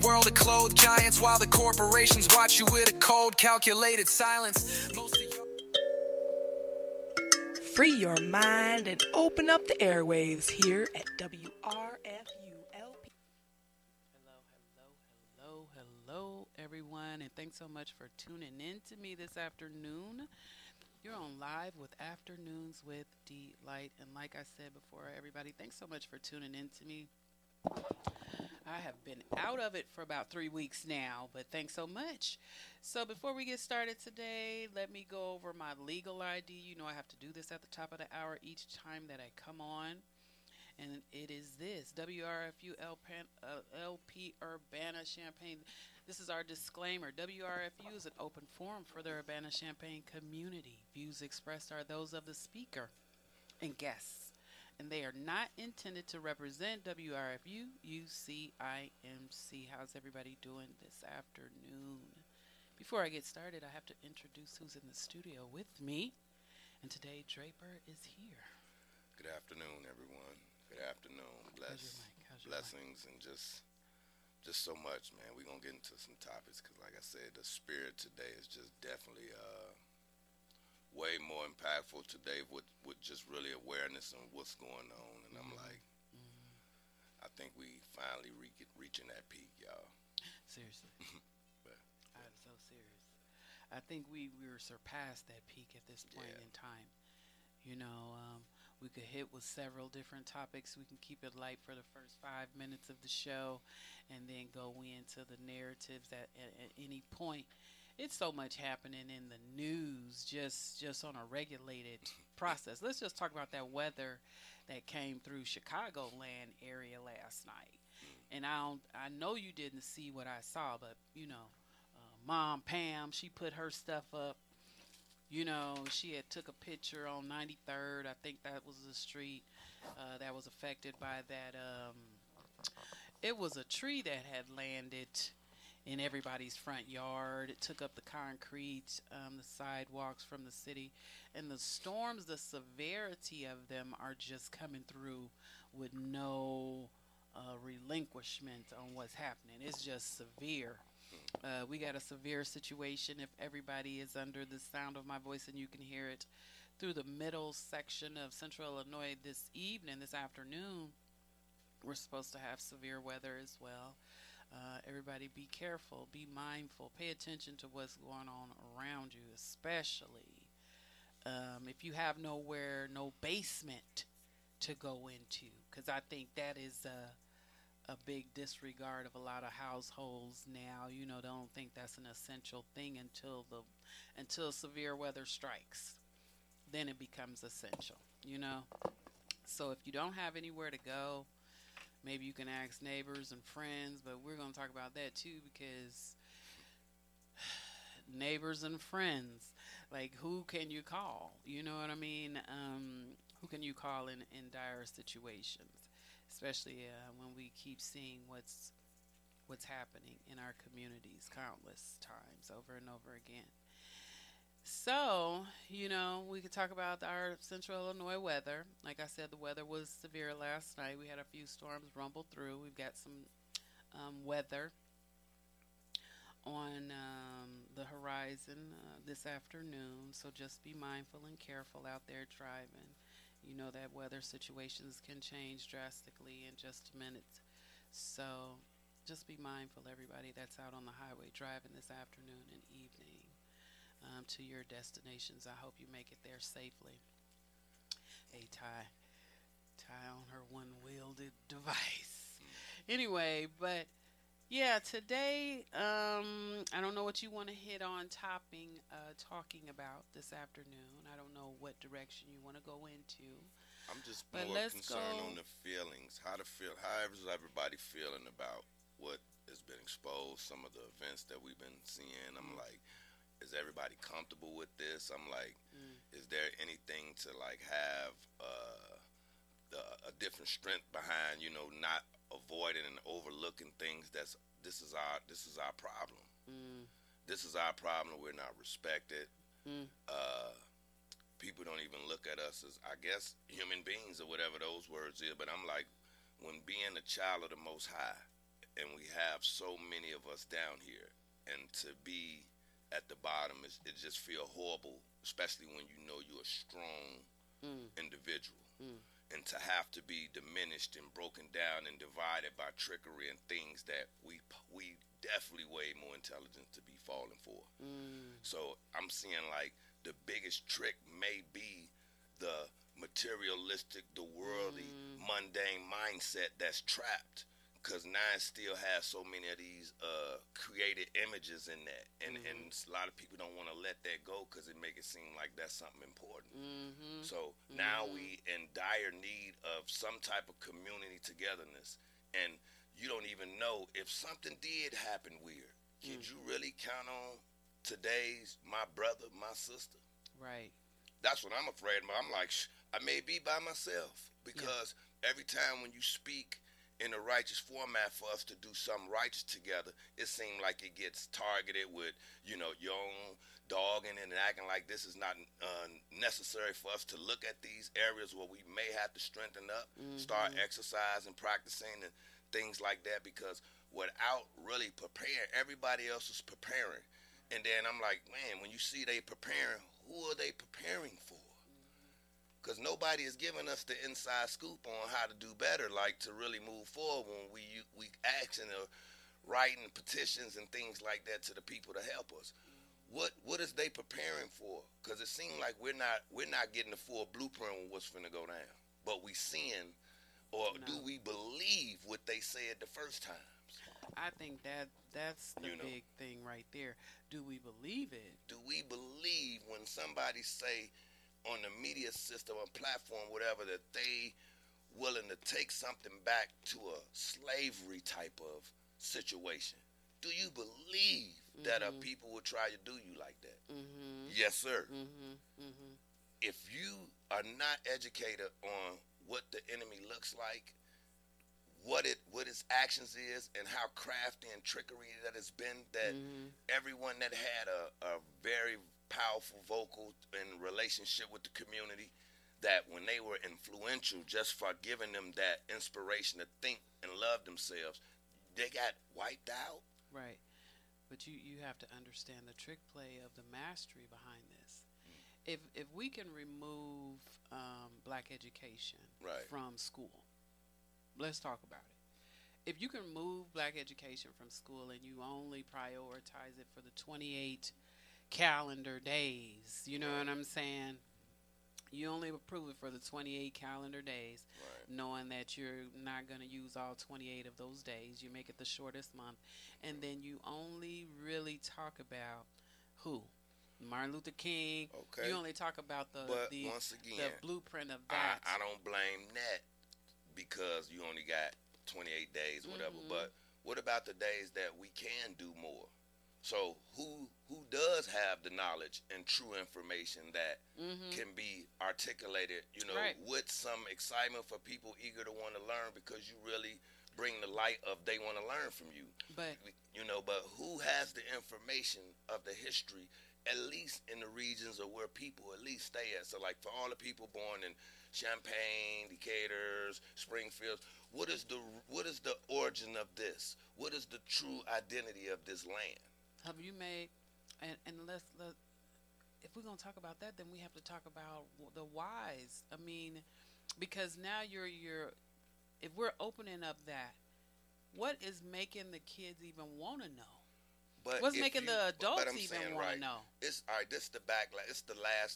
world of clothed giants while the corporations watch you with a cold, calculated silence. Free your mind and open up the airwaves here at WRFULP. Hello, everyone, and thanks so much for tuning in to me this afternoon. You're on Live with Afternoons with Delight, and like I said before, everybody, thanks so much for tuning in to me. I have been out of it for about 3 weeks now, but thanks so much. So before we get started today, let me go over my legal ID. You know I have to do this at the top of the hour each time that I come on. And it is this, WRFU LP Urbana-Champaign. This is our disclaimer. WRFU is an open forum for the Urbana-Champaign community. Views expressed are those of the speaker and guests, and they are not intended to represent WRFU, UCIMC. How's everybody doing this afternoon? Before I get started, I have to introduce who's in the studio with me, and today Draper is here. Good afternoon, everyone. Good afternoon. Blessings and just so much, man. We're going to get into some topics because, like I said, the spirit today is just definitely way more impactful today with just really awareness on what's going on. And I'm like, I think we finally reaching that peak, y'all. Seriously. I'm so serious. I think we were surpassed that peak at this point in time. You know, we could hit with several different topics. We can keep it light for the first 5 minutes of the show and then go into the narratives at any point. It's so much happening in the news just on a regulated process. Let's just talk about that weather that came through Chicagoland area last night. And I know you didn't see what I saw, but, you know, Mom Pam, she put her stuff up. You know, she had took a picture on 93rd. I think that was the street that was affected by that. It was a tree that had landed in everybody's front yard. It took up the concrete, the sidewalks from the city. And the storms, the severity of them are just coming through with no relinquishment on what's happening. It's just severe. We got a severe situation. If everybody is under the sound of my voice and you can hear it through the middle section of Central Illinois this afternoon, we're supposed to have severe weather as well. Everybody be careful, be mindful, pay attention to what's going on around you, especially if you have no basement to go into, because I think that is a big disregard of a lot of households now. You know, they don't think that's an essential thing until severe weather strikes. Then it becomes essential, you know. So if you don't have anywhere to go, maybe you can ask neighbors and friends, but we're going to talk about that too, because neighbors and friends, like, who can you call? You know what I mean? Who can you call in dire situations? Especially when we keep seeing what's happening in our communities countless times over and over again. So, you know, we could talk about our Central Illinois weather. Like I said, the weather was severe last night. We had a few storms rumble through. We've got some weather on the horizon this afternoon. So just be mindful and careful out there driving. You know that weather situations can change drastically in just a minute. So just be mindful, everybody that's out on the highway driving this afternoon and evening to your destinations. I hope you make it there safely. Hey, Ty on her one-wielded device. Anyway, but yeah, today, I don't know what you want to hit on talking about this afternoon. I don't know what direction you want to go into. I'm just more concerned on the feelings. How is everybody feeling about what has been exposed, some of the events that we've been seeing? I'm like, is everybody comfortable with this? I'm like, is there anything to like have a different strength behind, you know, not avoiding and overlooking things? This is our problem. This is our problem. We're not respected. People don't even look at us as, I guess, human beings or whatever those words is. But I'm like, when being a child of the Most High, and we have so many of us down here, and to be at the bottom it just feel horrible, especially when you know you're a strong individual, and to have to be diminished and broken down and divided by trickery and things that we definitely way more intelligent to be falling for. So I'm seeing like the biggest trick may be the materialistic, the worldly, mundane mindset that's trapped. Because nine still has so many of these created images in that. And a lot of people don't want to let that go because it make it seem like that's something important. So now we in dire need of some type of community togetherness. And you don't even know if something did happen weird. Could you really count on today's my brother, my sister? Right. That's what I'm afraid of. I'm like, I may be by myself. Because every time when you speak in a righteous format for us to do something righteous together, it seems like it gets targeted with, your own dogging and acting like this is not necessary for us to look at these areas where we may have to strengthen up, start exercising, practicing, and things like that, because without really preparing, everybody else is preparing. And then I'm like, man, when you see they preparing, who are they preparing for? Because nobody is giving us the inside scoop on how to do better, like to really move forward when we asking or writing petitions and things like that to the people to help us. What is they preparing for? Because it seems like we're not getting the full blueprint of what's finna go down. But we seeing, or do we believe what they said the first times? I think that's the big thing right there. Do we believe it? Do we believe when somebody say on the media system or platform, whatever, that they willing to take something back to a slavery type of situation? Do you believe that a people will try to do you like that? Yes, sir. If you are not educated on what the enemy looks like, what its actions is, and how crafty and trickery that it's been, that everyone that had a very powerful vocal in relationship with the community, that when they were influential, just for giving them that inspiration to think and love themselves, they got wiped out. Right. But you have to understand the trick play of the mastery behind this. If we can remove black education from school, let's talk about it. If you can remove black education from school and you only prioritize it for the 28 calendar days, you know what I'm saying? You only approve it for the 28 calendar days, knowing that you're not going to use all 28 of those days. You make it the shortest month. And then you only really talk about who? Martin Luther King. Okay. You only talk about the blueprint of that. I don't blame that because you only got 28 days, whatever. But what about the days that we can do more? So who does have the knowledge and true information that can be articulated, with some excitement for people eager to want to learn, because you really bring the light of they want to learn from you. But who has the information of the history, at least in the regions of where people at least stay at? So like for all the people born in Champaign, Decatur, Springfield, what is the origin of this? What is the true identity of this land? Have you made, and let's if we're gonna talk about that, then we have to talk about the whys. I mean, because now you're if we're opening up that, what is making the kids even want to know? But what's making the adults even want to know? It's all right. This is the backlash. It's the last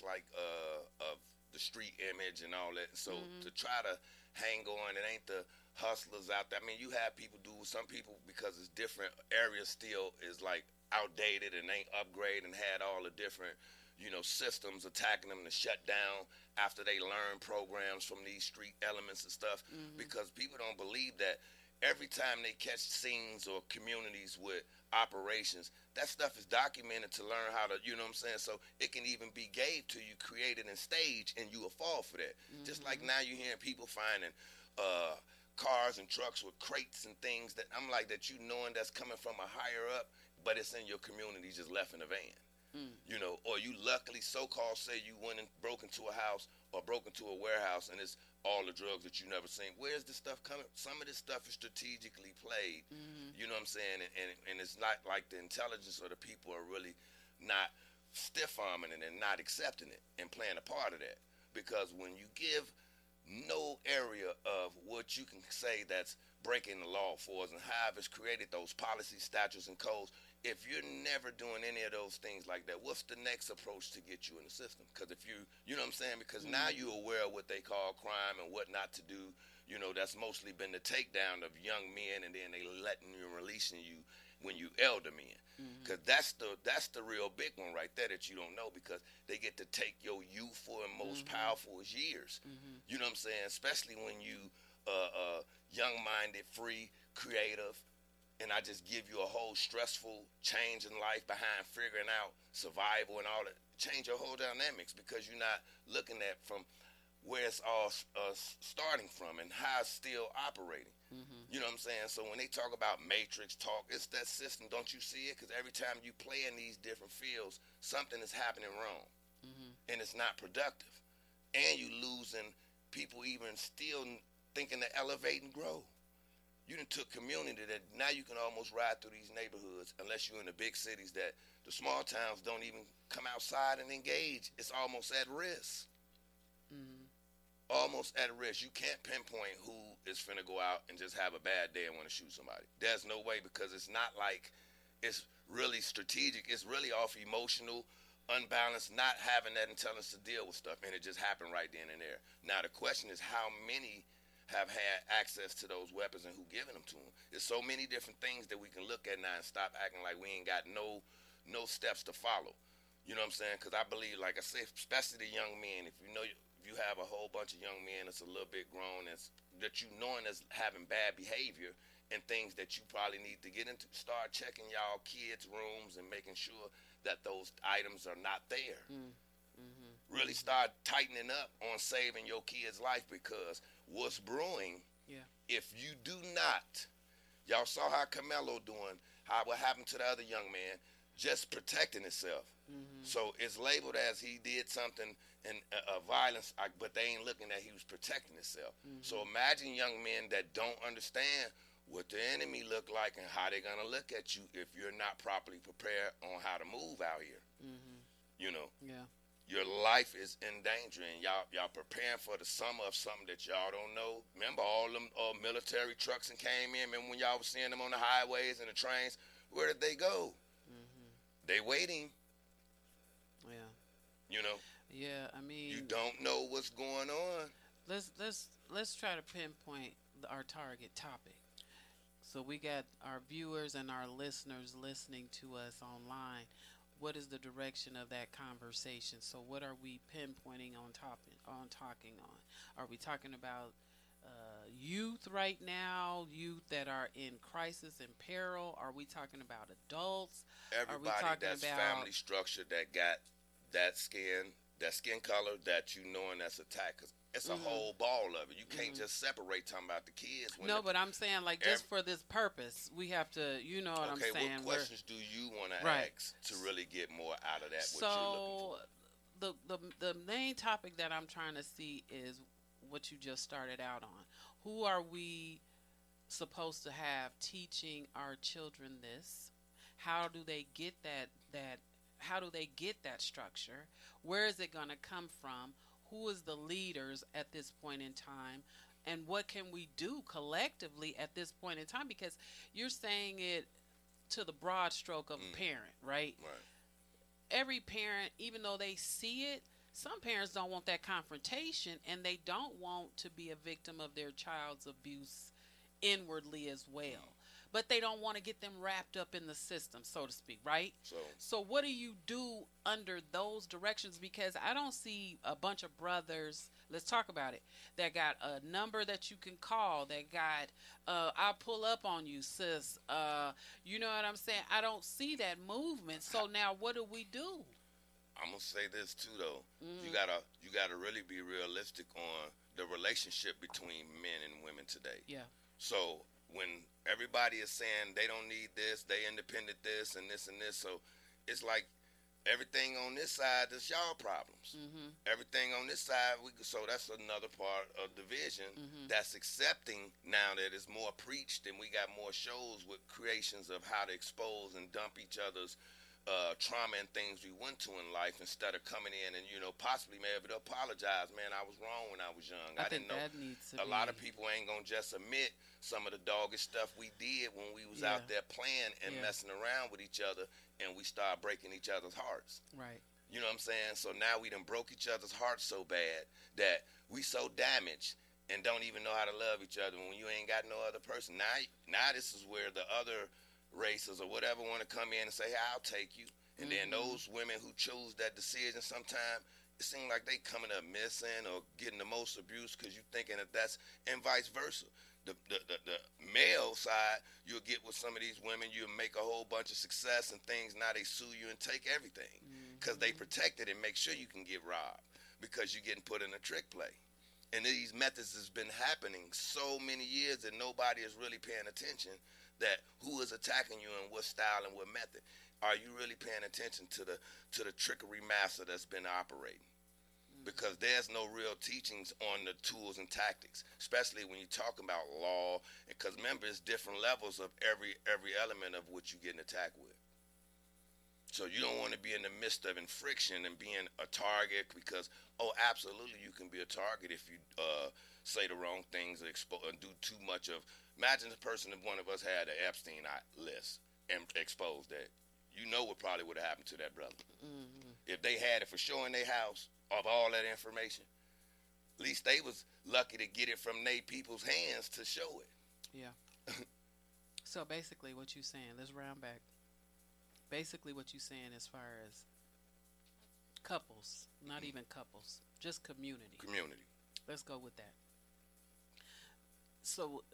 of the street image and all that. So to try to hang on, it ain't the hustlers out there. I mean, you have people some people, because it's different areas, still is like outdated and ain't upgraded and had all the different systems attacking them to shut down after they learn programs from these street elements and stuff, because people don't believe that every time they catch scenes or communities with operations, that stuff is documented to learn how to, so it can even be gave to you, created and staged, and you will fall for that. Just like now you're hearing people finding cars and trucks with crates and things that I'm like, that knowing that's coming from a higher up, but it's in your community, just left in a van. Or you luckily so-called say you went and broke into a house or broke into a warehouse, and it's all the drugs that you never seen. Where's this stuff coming? Some of this stuff is strategically played. You know what I'm saying? And it's not like the intelligence or the people are really not stiff-arming it and not accepting it and playing a part of that. Because when you give no area of what you can say that's breaking the law for us and how it's created those policies, statutes, and codes, if you're never doing any of those things like that, what's the next approach to get you in the system? Because if you know what I'm saying? Because now you're aware of what they call crime and what not to do. You know, that's mostly been the takedown of young men, and then they letting you and releasing you when you elder men. Because that's the real big one right there that you don't know, because they get to take your youthful and most powerful years. You know what I'm saying? Especially when you young-minded, free, creative, and I just give you a whole stressful change in life behind figuring out survival and all that. Change your whole dynamics, because you're not looking at from where it's all starting from and how it's still operating. You know what I'm saying? So when they talk about matrix talk, it's that system. Don't you see it? Because every time you play in these different fields, something is happening wrong. And it's not productive. And you losing people even still thinking to elevate and grow. You done took community that now you can almost ride through these neighborhoods, unless you're in the big cities, that the small towns don't even come outside and engage. It's almost at risk. Almost at risk. You can't pinpoint who is finna go out and just have a bad day and want to shoot somebody. There's no way, because it's not like it's really strategic. It's really off emotional, unbalanced, not having that intelligence to deal with stuff, and it just happened right then and there. Now the question is, how many have had access to those weapons and who giving them to them? There's so many different things that we can look at now and stop acting like we ain't got no steps to follow. You know what I'm saying? Because I believe, like I said, especially the young men, if you have a whole bunch of young men that's a little bit grown, that you knowing as having bad behavior and things that you probably need to get into, start checking y'all kids' rooms and making sure that those items are not there. Really start tightening up on saving your kid's life, because what's brewing, if you do not, y'all saw how Carmelo doing, what happened to the other young man, just protecting himself. So it's labeled as he did something and violence, but they ain't looking at he was protecting himself. So imagine young men that don't understand what the enemy look like and how they're gonna look at you if you're not properly prepared on how to move out here. You know. Your life is in danger, and y'all preparing for the summer of something that y'all don't know. Remember all them military trucks and came in? Remember when y'all was seeing them on the highways and the trains? Where did they go? They waiting. You know. I mean, you don't know what's going on. Let's try to pinpoint our target topic. So we got our viewers and our listeners listening to us online. What is the direction of that conversation? So what are we pinpointing on talking on? Are we talking about youth right now, youth that are in crisis and peril? Are we talking about adults? Everybody that's family structure that got that skin color that you knowing that's attacked. 'Cause it's a whole ball of it. You can't just separate talking about the kids. But I'm saying, like, just for this purpose, we have to, you know what I'm saying? Okay, what questions do you want to ask to really get more out of that? So the main topic that I'm trying to see is what you just started out on. Who are we supposed to have teaching our children this? How do they get that how do they get that structure? Where is it going to come from? Who is the leaders at this point in time? And what can we do collectively at this point in time? Because you're saying it to the broad stroke of a parent, right? Every parent, even though they see it, some parents don't want that confrontation, and they don't want to be a victim of their child's abuse inwardly as well. But they don't want to get them wrapped up in the system, so to speak, right? So what do you do under those directions? Because I don't see a bunch of brothers, let's talk about it, that got a number that you can call, that got, I'll pull up on you, sis. You know what I'm saying? I don't see that movement. So now what do we do? I'm going to say this too, though. You gotta really be realistic on the relationship between men and women today. So when everybody is saying they don't need this, they independent this and this and this, so it's like everything on this side is y'all problems. Everything on this side, so that's another part of division that's accepting now that it's more preached and we got more shows with creations of how to expose and dump each other's trauma and things we went to in life instead of coming in and, possibly maybe to apologize. Man, I was wrong when I was young. I didn't know. That needs to a lot of people ain't going to just admit some of the doggish stuff we did when we was out there playing and messing around with each other, and we start breaking each other's hearts. Right. You know what I'm saying? So now we done broke each other's hearts so bad that we so damaged and don't even know how to love each other when you ain't got no other person. Now this is where the other races or whatever want to come in and say, hey, I'll take you. And then those women who chose that decision, sometimes it seems like they coming up missing or getting the most abuse because you thinking that that's, and vice versa. The male side, you'll get with some of these women, you'll make a whole bunch of success and things. Now they sue you and take everything because they protect it and make sure you can get robbed because you're getting put in a trick play. And these methods has been happening so many years that nobody is really paying attention that who is attacking you and what style and what method. Are you really paying attention to the trickery master that's been operating? Because there's no real teachings on the tools and tactics, especially when you're talking about law. Because remember, it's different levels of every element of what you're getting attacked with. So you don't want to be in the midst of friction and being a target because, absolutely, you can be a target if you say the wrong things or do too much of. Imagine the person if one of us had an Epstein list and exposed that. You know what probably would have happened to that brother. If they had it for sure in their house of all that information. At least they was lucky to get it from they people's hands to show it. Yeah. So basically what you're saying, let's round back. Basically what you're saying as far as couples, not even couples, just community. Community. Let's go with that. So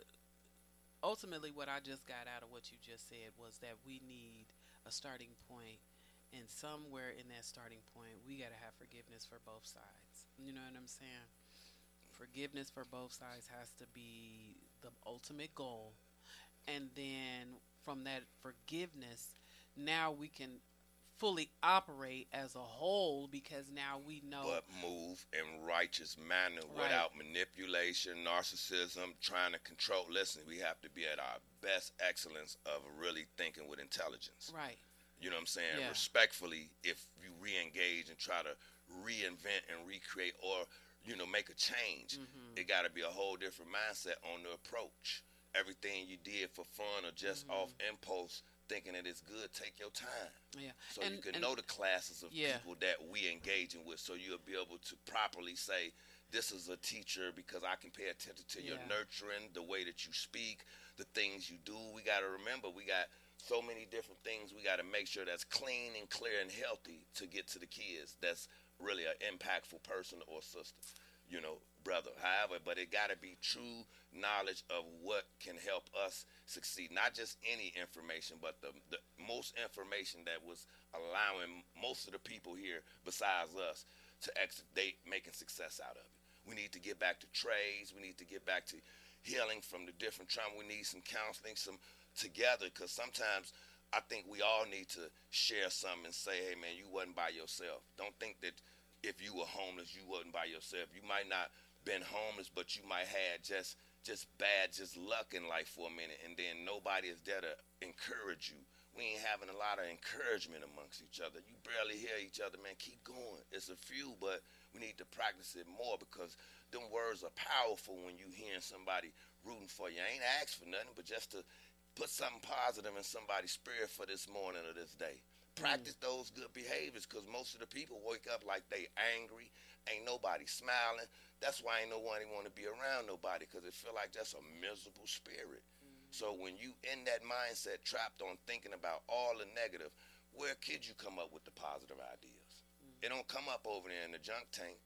ultimately what I just got out of what you just said was that we need a starting point, and somewhere in that starting point we got to have forgiveness for both sides. You know what I'm saying? Forgiveness for both sides has to be the ultimate goal, and then from that forgiveness now we can fully operate as a whole because now we know. But move in righteous manner without manipulation, narcissism, trying to control. Listen, we have to be at our best excellence of really thinking with intelligence. Right. You know what I'm saying? Yeah. Respectfully, if you re-engage and try to reinvent and recreate or, make a change, it got to be a whole different mindset on the approach. Everything you did for fun or just off impulse, thinking that it's good, take your time. Yeah. So you can know the classes of people that we engaging with, so you'll be able to properly say, this is a teacher because I can pay attention to your nurturing, the way that you speak, the things you do. We got to remember, we got so many different things we got to make sure that's clean and clear and healthy to get to the kids. That's really an impactful person or sister, brother. However, but it got to be true knowledge of what can help us succeed. Not just any information, but the most information that was allowing most of the people here besides us to they making success out of it. We need to get back to trades. We need to get back to healing from the different trauma. We need some counseling, some together, because sometimes I think we all need to share something and say, hey, man, you wasn't by yourself. Don't think that if you were homeless, you wasn't by yourself. You might not been homeless, but you might have just bad luck in life for a minute, and then nobody is there to encourage you. We ain't having a lot of encouragement amongst each other. You barely hear each other, man. Keep going. It's a few, but we need to practice it more because them words are powerful when you hearing somebody rooting for you. I ain't asked for nothing, but just to put something positive in somebody's spirit for this morning or this day. Practice those good behaviors because most of the people wake up like they angry. Ain't nobody smiling. That's why ain't nobody want to be around nobody because it feel like that's a miserable spirit. So when you in that mindset trapped on thinking about all the negative, where could you come up with the positive ideas? It don't come up over there in the junk tank.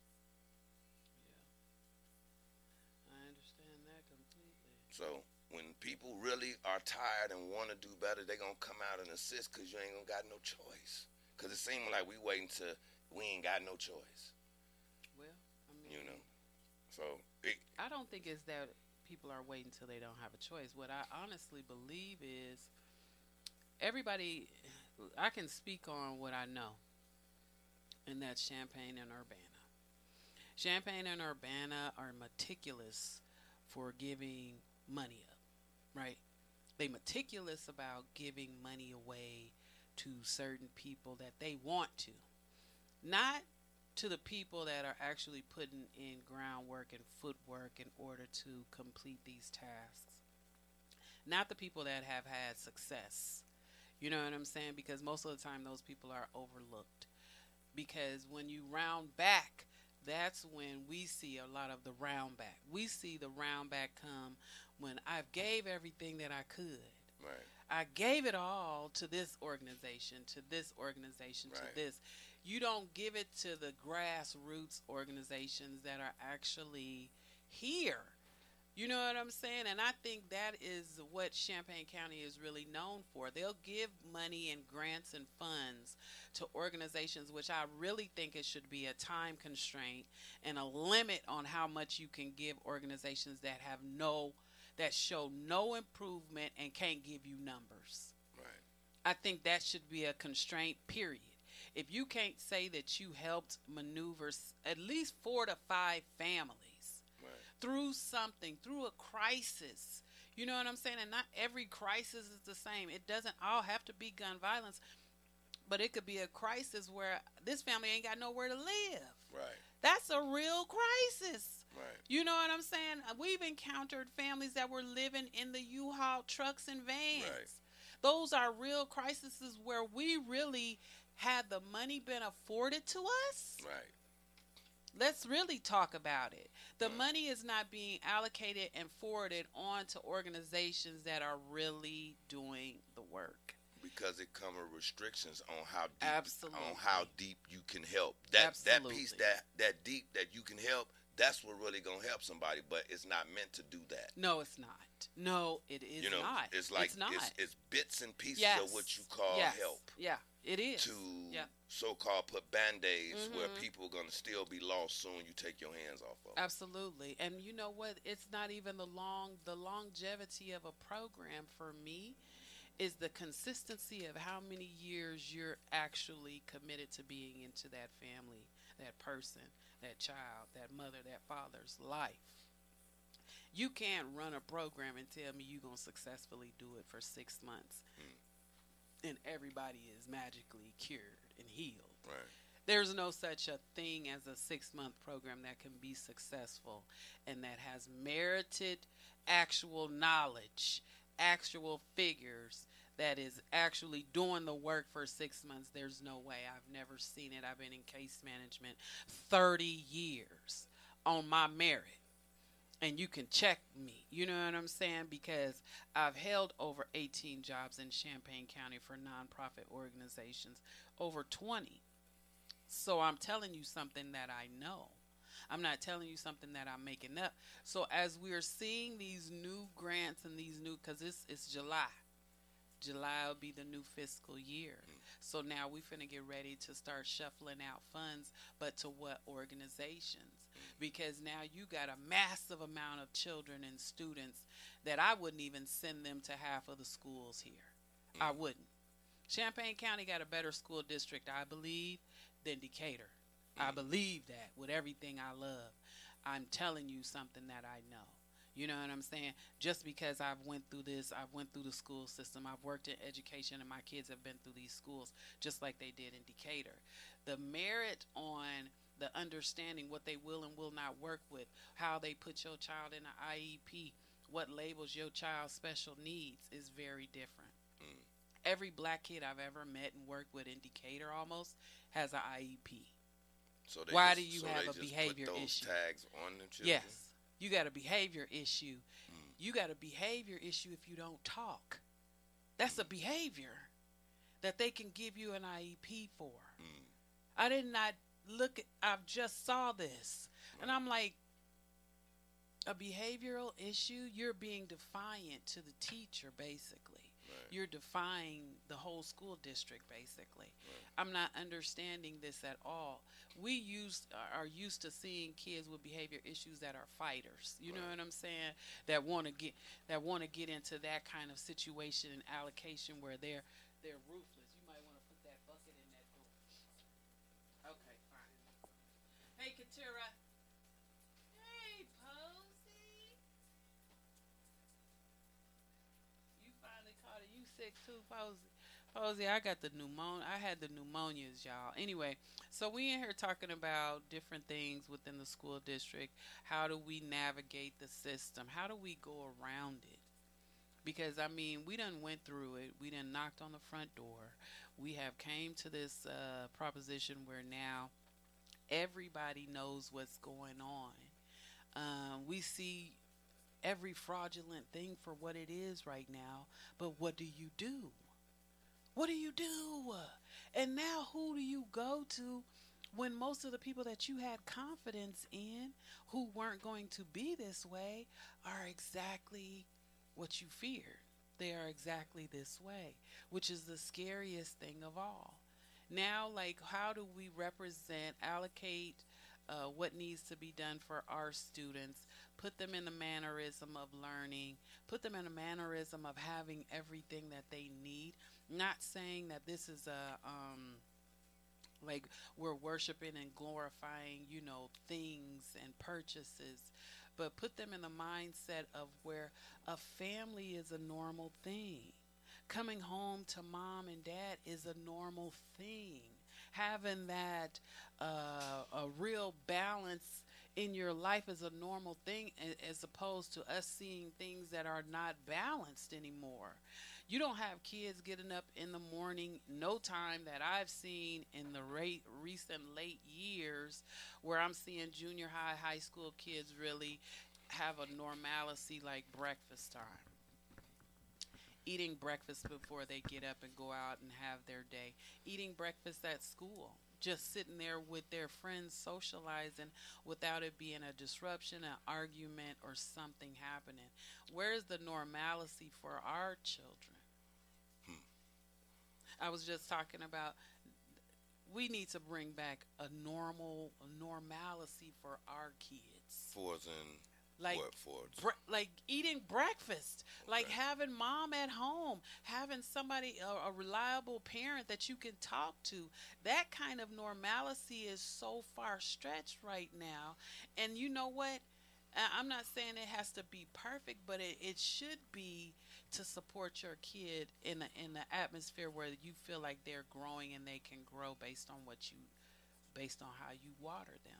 Yeah. I understand that completely. So when people really are tired and want to do better, they going to come out and assist because you ain't going to got no choice. Because it seems like we waiting to, we ain't got no choice. Well, I mean. So. I don't think it's that people are waiting till they don't have a choice. What I honestly believe is everybody, I can speak on what I know, and that's Champaign and Urbana. Champaign and Urbana are meticulous for giving money up, right? They meticulous about giving money away to certain people that they want to, not to the people that are actually putting in groundwork and footwork in order to complete these tasks, not the people that have had success. You know what I'm saying? Because most of the time those people are overlooked. Because when you round back, that's when we see a lot of the round back. We see the round back come when I've gave everything that I could. Right. I gave it all to this organization, to this organization, Right. to this. You don't give it to the grassroots organizations that are actually here. You know what I'm saying? And I think that is what Champaign County is really known for. They'll give money and grants and funds to organizations, which I really think it should be a time constraint and a limit on how much you can give organizations that have that show no improvement and can't give you numbers. Right. I think that should be a constraint, period. If you can't say that you helped maneuver at least 4 to 5 families through something, through a crisis. You know what I'm saying? And not every crisis is the same. It doesn't all have to be gun violence, but it could be a crisis where this family ain't got nowhere to live. Right. That's a real crisis. Right. You know what I'm saying? We've encountered families that were living in the U-Haul trucks and vans. Right. Those are real crises where we really had the money been afforded to us. Right. Let's really talk about it. The money is not being allocated and forwarded on to organizations that are really doing the work. Because it comes with restrictions on Absolutely. how deep you can help. That Absolutely. piece that deep that you can help, that's what really gonna help somebody. But it's not meant to do that. No, it's not. No, it is not. It's like it's not. It's bits and pieces Yes. of what you call Yes. help. Yeah, it is. To Yeah. so-called put band-aids where people are going to still be lost soon you take your hands off of them. Absolutely. And you know what? It's not even the longevity of a program for me is the consistency of how many years you're actually committed to being into that family, that person, that child, that mother, that father's life. You can't run a program and tell me you're going to successfully do it for 6 months and everybody is magically cured and healed. Right. There's no such a thing as a 6-month program that can be successful and that has merited actual knowledge, actual figures, that is actually doing the work for 6 months. There's no way. I've never seen it. I've been in case management 30 years on my merit. And you can check me, you know what I'm saying? Because I've held over 18 jobs in Champaign County for nonprofit organizations, over 20. So I'm telling you something that I know. I'm not telling you something that I'm making up. So as we're seeing these new grants and these new, because it's July. July will be the new fiscal year. So now we're finna get ready to start shuffling out funds, but to what organizations? Because now you got a massive amount of children and students that I wouldn't even send them to half of the schools here. I wouldn't. Champaign County got a better school district, I believe, than Decatur. I believe that with everything I love. I'm telling you something that I know. You know what I'm saying? Just because I've went through this, I've went through the school system, I've worked in education, and my kids have been through these schools just like they did in Decatur. The merit on the understanding what they will and will not work with, how they put your child in an IEP, what labels your child's special needs is very different. Every black kid I've ever met and worked with in Decatur almost has an IEP. So Why do you have a behavior put those issue? tags on them children? Yes. You got a behavior issue. You got a behavior issue if you don't talk. That's a behavior that they can give you an IEP for. I did not look at, I just saw this. And I'm like, a behavioral issue? You're being defiant to the teacher, basically. Right. You're defying the whole school district, basically. I'm not understanding this at all. We are used to seeing kids with behavior issues that are fighters. You know what I'm saying? That want to get into that kind of situation and allocation where they're they're ruthless. You might want to put that bucket in that door. Okay, fine. Hey, Katura. Hey, Posey. You finally caught it. You sick too, Posey? Posey, I got the pneumonia. I had the pneumonias, y'all. Anyway, so we in here talking about different things within the school district. How do we navigate the system? How do we go around it? Because I mean, we done went through it. We done knocked on the front door. We have came to this proposition where now everybody knows what's going on. We see every fraudulent thing for what it is right now. But what do you do? What do you do? And now who do you go to when most of the people that you had confidence in who weren't going to be this way are exactly what you feared? They are exactly this way, which is the scariest thing of all. Now, like, how do we represent, allocate what needs to be done for our students, put them in the mannerism of learning, put them in a mannerism of having everything that they need? Not saying that this is like we're worshiping and glorifying, things and purchases, but put them in the mindset of where a family is a normal thing. Coming home to mom and dad is a normal thing. Having that a real balance in your life is a normal thing, as opposed to us seeing things that are not balanced anymore. You don't have kids getting up in the morning, no time that I've seen in the recent late years where I'm seeing junior high, high school kids really have a normalcy like breakfast time. Eating breakfast before they get up and go out and have their day. Eating breakfast at school. Just sitting there with their friends socializing without it being a disruption, an argument, or something happening. Where's the normalcy for our children? I was just talking about we need to bring back a normalcy for our kids. For in like what for? Like eating breakfast, Okay. like having mom at home, having somebody, a reliable parent that you can talk to. That kind of normalcy is so far stretched right now. And you know what? I'm not saying it has to be perfect, but it should be to support your kid in the atmosphere where you feel like they're growing and they can grow based on how you water them.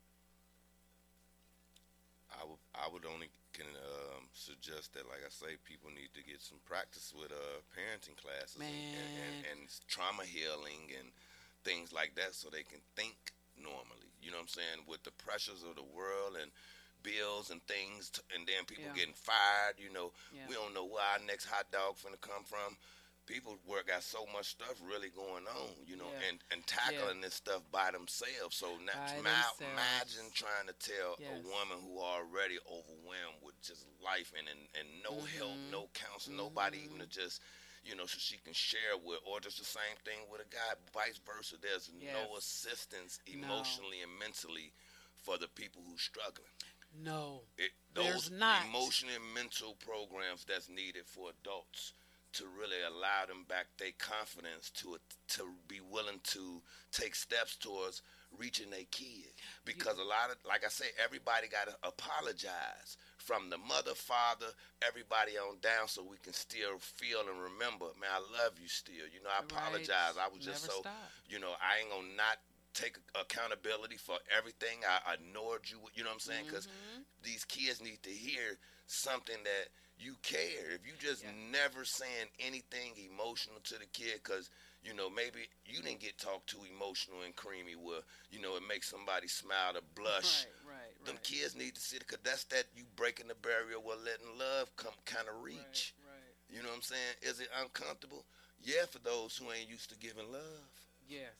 I would only can suggest that, like I say, people need to get some practice with parenting classes and trauma healing and things like that, so they can think normally. You know what I'm saying? With the pressures of the world and bills and things, and then people getting fired. We don't know where our next hot dog finna come from. People got so much stuff really going on, and tackling this stuff by themselves. So now, imagine trying to tell a woman who already overwhelmed with just life and no help, no counsel, nobody even to just, so she can share with, or just the same thing with a guy, vice versa. There's no assistance emotionally and mentally for the people who's struggling. No, those there's not. Emotional and mental programs that's needed for adults to really allow them back their confidence to be willing to take steps towards reaching their kid. Because a lot of, like I say, everybody got to apologize, from the mother, father, everybody on down, so we can still feel and remember, man, I love you still. I apologize. I was just Never so, stop. I ain't going to not take accountability for everything. I ignored you. You know what I'm saying? Because these kids need to hear something that you care. If you just never saying anything emotional to the kid, because maybe you didn't get talked too emotional and creamy, where it makes somebody smile to blush. Right. Them kids need to see it, because that's that you breaking the barrier where letting love come kind of reach. Right. You know what I'm saying? Is it uncomfortable? Yeah, for those who ain't used to giving love. Yes.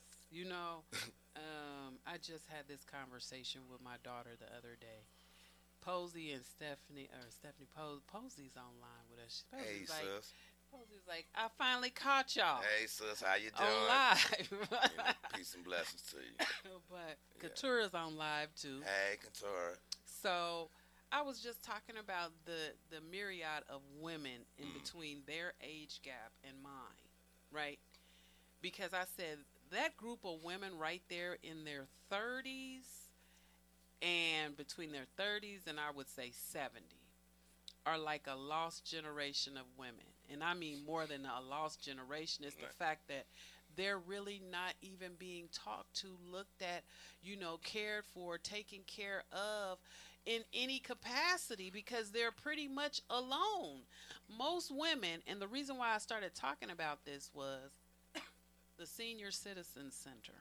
I just had this conversation with my daughter the other day. Posey and Stephanie Posey's online with us. Hey, sis. Posey's like, I finally caught y'all. Hey, sis, how you doing? On live. Peace and blessings to you. But Katura's on live too. Hey, Katura. So I was just talking about the myriad of women in between their age gap and mine. right? Because I said that group of women right there in their 30s and between their 30s and I would say 70 are like a lost generation of women. And I mean more than a lost generation. It's the fact that they're really not even being talked to, looked at, cared for, taken care of in any capacity because they're pretty much alone. Most women, and the reason why I started talking about this was the Senior Citizen Center.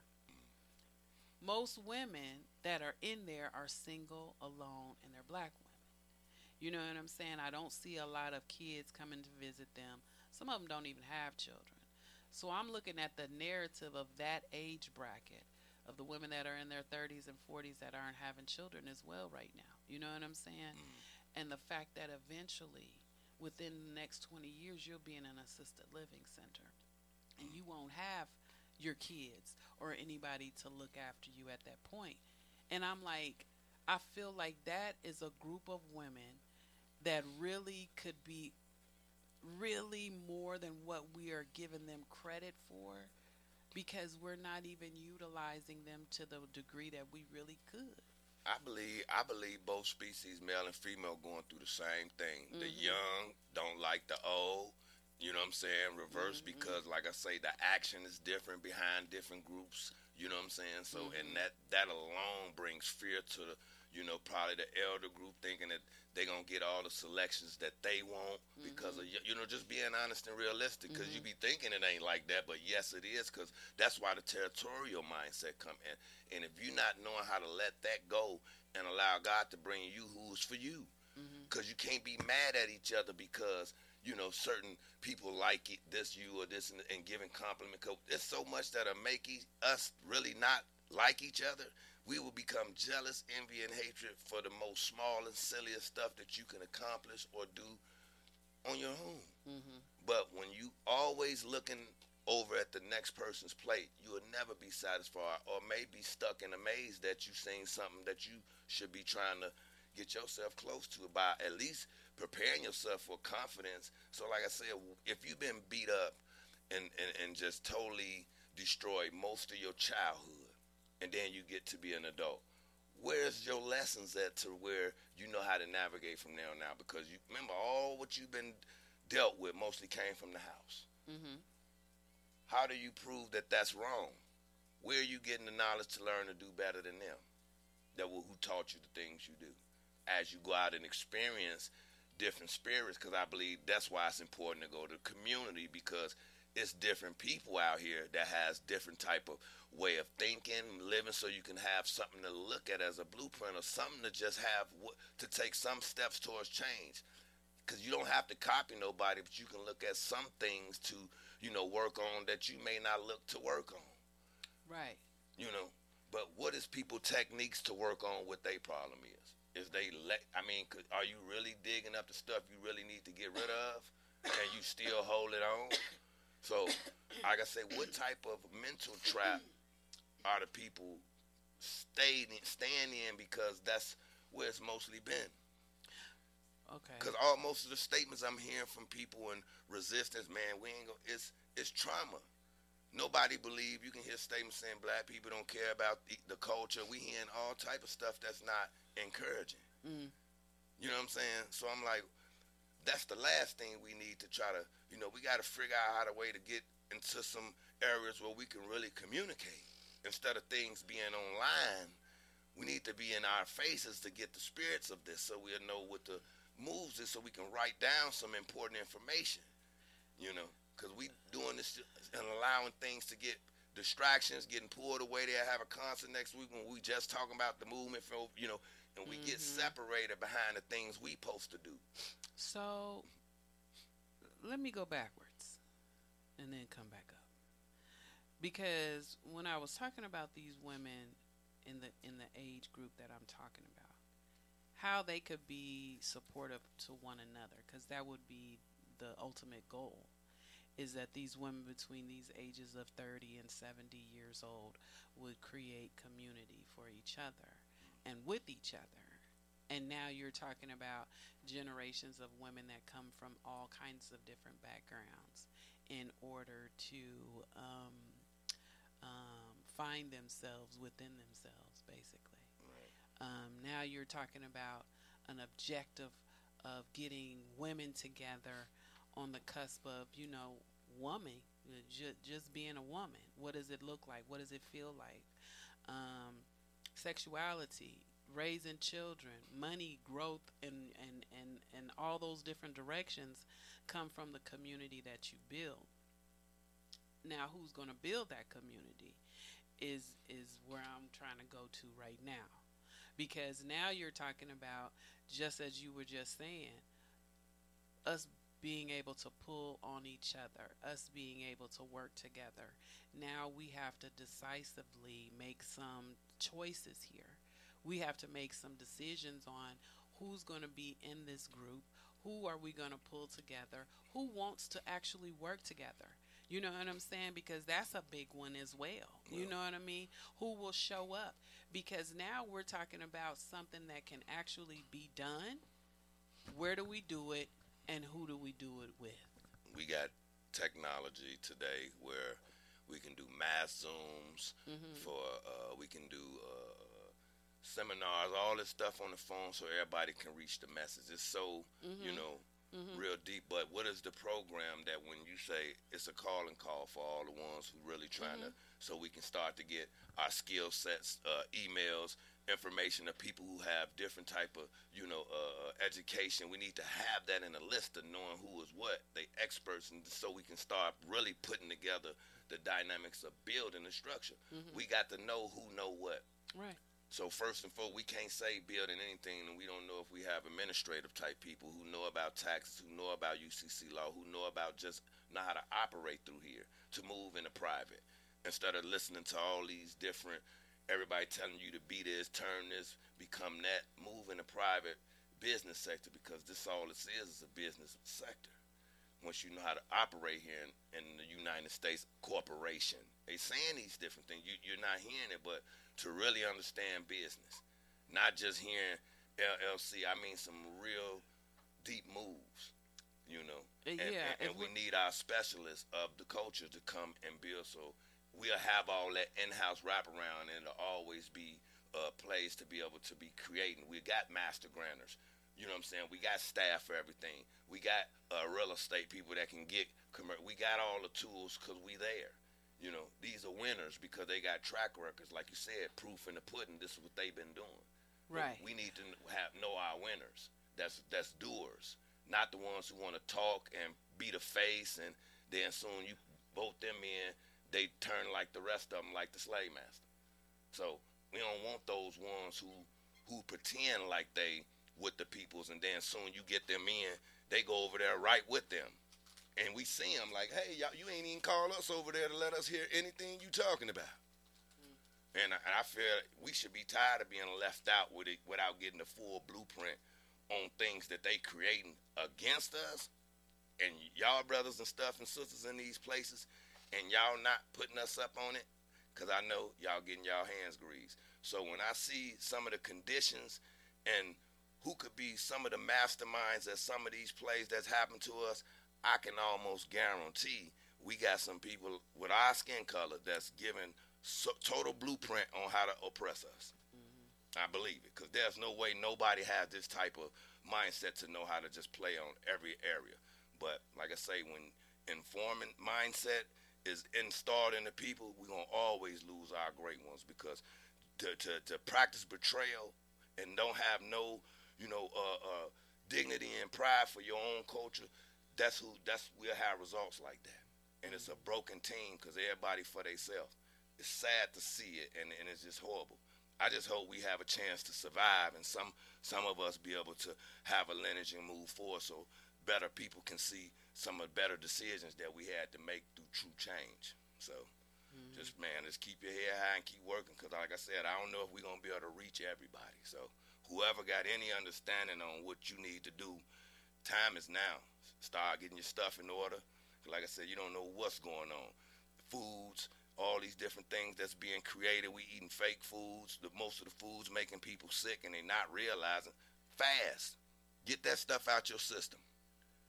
Most women that are in there are single, alone, and they're black women. You know what I'm saying? I don't see a lot of kids coming to visit them. Some of them don't even have children. So I'm looking at the narrative of that age bracket of the women that are in their 30s and 40s that aren't having children as well right now. You know what I'm saying? And the fact that eventually, within the next 20 years, you'll be in an assisted living center. And you won't have your kids or anybody to look after you at that point. And I'm like, I feel like that is a group of women that really could be really more than what we are giving them credit for because we're not even utilizing them to the degree that we really could. I believe both species, male and female, going through the same thing. The young don't like the old. You know what I'm saying? Reverse because, like I say, the action is different behind different groups. You know what I'm saying? So, and that alone brings fear to the, probably the elder group thinking that they're going to get all the selections that they want because of, just being honest and realistic because you be thinking it ain't like that, but yes, it is because that's why the territorial mindset come in. And if you're not knowing how to let that go and allow God to bring you who's for you because you can't be mad at each other because, certain people like it, this, you, or this, and giving compliment. There's so much that'll make us really not like each other. We will become jealous, envy, and hatred for the most small and silliest stuff that you can accomplish or do on your own. But when you always looking over at the next person's plate, you will never be satisfied or may be stuck in a maze that you seen something that you should be trying to get yourself close to by at least preparing yourself for confidence. So like I said, if you've been beat up and just totally destroyed most of your childhood, and then you get to be an adult, where's your lessons at to where you know how to navigate from there on out? Because you remember all what you've been dealt with mostly came from the house. How do you prove that that's wrong? Where are you getting the knowledge to learn to do better than them? Who taught you the things you do? As you go out and experience different spirits, because I believe that's why it's important to go to the community because it's different people out here that has different type of way of thinking, living, so you can have something to look at as a blueprint or something to just have to take some steps towards change. Because you don't have to copy nobody, but you can look at some things to, work on that you may not look to work on. Right. But what is people techniques to work on what their problem is? Are you really digging up the stuff you really need to get rid of and you still hold it on? So, like I say, what type of mental trap are the people staying in because that's where it's mostly been? Okay. Because most of the statements I'm hearing from people in resistance, man, it's trauma. Nobody believe. You can hear statements saying black people don't care about the culture. We hearing all type of stuff that's not encouraging. You know what I'm saying? So I'm like, that's the last thing we need to try to, we got to figure out how to way to get into some areas where we can really communicate. Instead of things being online, we need to be in our faces to get the spirits of this so we'll know what the moves is so we can write down some important information, because we doing this and allowing things to get distractions, getting pulled away. They'll have a concert next week when we just talking about the movement, and we get separated behind the things we supposed to do. So let me go backwards and then come back up. Because when I was talking about these women in the age group that I'm talking about, how they could be supportive to one another, because that would be the ultimate goal, is that these women between these ages of 30 and 70 years old would create community for each other and with each other. And now you're talking about generations of women that come from all kinds of different backgrounds in order to find themselves within themselves, basically. Now you're talking about an objective of getting women together on the cusp of, woman, just being a woman. What does it look like? What does it feel like? Sexuality, raising children, money, growth, and all those different directions come from the community that you build. Now, who's going to build that community is where I'm trying to go to right now. Because now you're talking about, just as you were just saying, us being able to pull on each other, us being able to work together. Now we have to decisively make some choices here. We have to make some decisions on who's going to be in this group, who are we going to pull together, who wants to actually work together. You know what I'm saying? Because that's a big one as well. You know what I mean? Who will show up? Because now we're talking about something that can actually be done. Where do we do it? And who do we do it with? We got technology today where we can do mass Zooms we can do seminars, all this stuff on the phone so everybody can reach the message. It's so, real deep. But what is the program that when you say it's a calling call for all the ones who really trying to, so we can start to get our skill sets, emails, information of people who have different type of, education. We need to have that in a list of knowing who is what, they experts, and so we can start really putting together the dynamics of building the structure. We got to know who know what. Right. So first and foremost, we can't say building anything, and we don't know if we have administrative type people who know about taxes, who know about UCC law, who know about just know how to operate through here to move into private, instead of listening to all these different, everybody telling you to be this, turn this, become that, move in the private business sector, because this all it is a business sector. Once you know how to operate here in the United States corporation, they saying these different things. You're not hearing it, but to really understand business, not just hearing LLC. I mean some real deep moves, and we need our specialists of the culture to come and build. So we'll have all that in-house wraparound, and it'll always be a place to be able to be creating. We got master granters. You know what I'm saying? We got staff for everything. We got real estate people that can get we got all the tools because we there. These are winners because they got track records. Like you said, proof in the pudding. This is what they've been doing. Right. But we need to know our winners. That's doers, not the ones who want to talk and be the face, and then soon you vote them in, they turn like the rest of them, like the slave master. So we don't want those ones who pretend like they with the peoples, and then soon you get them in, they go over there right with them. And we see them like, hey, y'all, you ain't even call us over there to let us hear anything you talking about. And I feel we should be tired of being left out with it without getting the full blueprint on things that they creating against us. And y'all brothers and stuff and sisters in these places, and y'all not putting us up on it, because I know y'all getting y'all hands greased. So when I see some of the conditions and who could be some of the masterminds at some of these plays that's happened to us, I can almost guarantee we got some people with our skin color that's giving total blueprint on how to oppress us. I believe it, because there's no way nobody has this type of mindset to know how to just play on every area. But like I say, when informing mindset is installed in the people, we're going to always lose our great ones, because to practice betrayal and don't have no dignity and pride for your own culture, we'll have results like that. And it's a broken team because everybody for themselves. It's sad to see it, and it's just horrible. I just hope we have a chance to survive, and some of us be able to have a lineage and move forward, so better people can see some of the better decisions that we had to make through true change. So just keep your head high and keep working, because like I said, I don't know if we're going to be able to reach everybody. So whoever got any understanding on what you need to do, time is now. Start getting your stuff in order. Like I said, you don't know what's going on. Foods, all these different things that's being created. We eating fake foods. Most of the foods making people sick, and they not realizing. Fast. Get that stuff out your system.